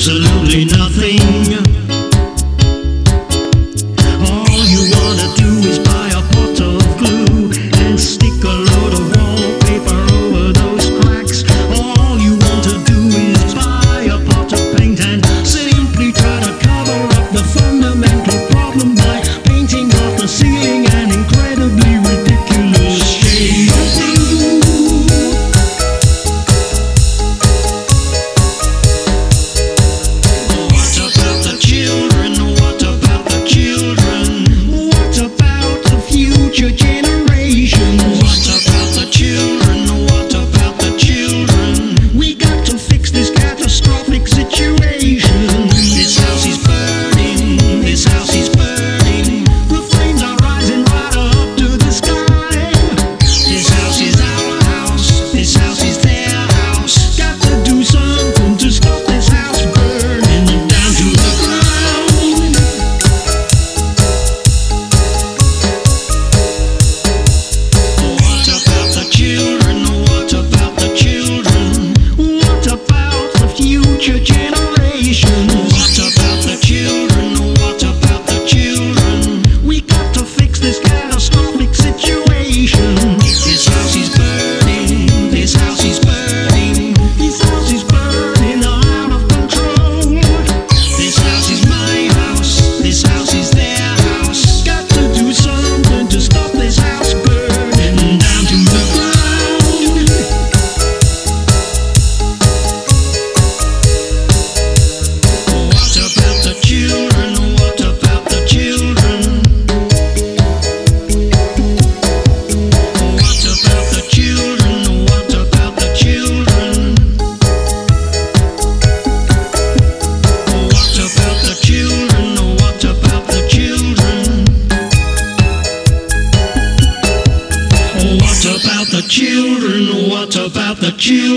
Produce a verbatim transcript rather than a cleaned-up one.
absolutely nothing. All you wanna do is buy a pot of glue and stick a load of wallpaper over those cracks. All you want to do is buy a pot of paint and simply try to cover up the fundamental problem by painting off the ceiling an incredibly ridiculous shade of blue. What about the children? What about the children? What about the future generations? What about the children? What about the children? We got to fix this catastrophic situation. This house is burning. This house is burning. The flames are rising right up to the sky. This house is our house. This house is their house. Got to do something to stop this house burning down to the ground. What about the children? What about the children? What about the future generation? What about the children? What about the children? We got to fix this catastrophic situation. This house is burning. This house is burning. This house is burning out of control. This house is my house. This house is their house. Got to do something to stop this house burning down to the ground. What about the children? What about the children? What about the children? What about the children? What about the children? What about the children? What about the children? What about the children?